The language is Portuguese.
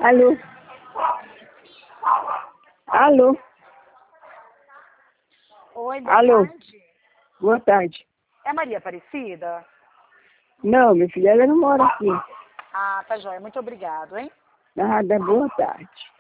Alô? Alô? Oi, boa Alô? tarde. Boa tarde. É Maria Aparecida? Não, minha filha, ela não mora aqui. Ah, tá joia. Muito obrigado, hein? Nada, boa tarde.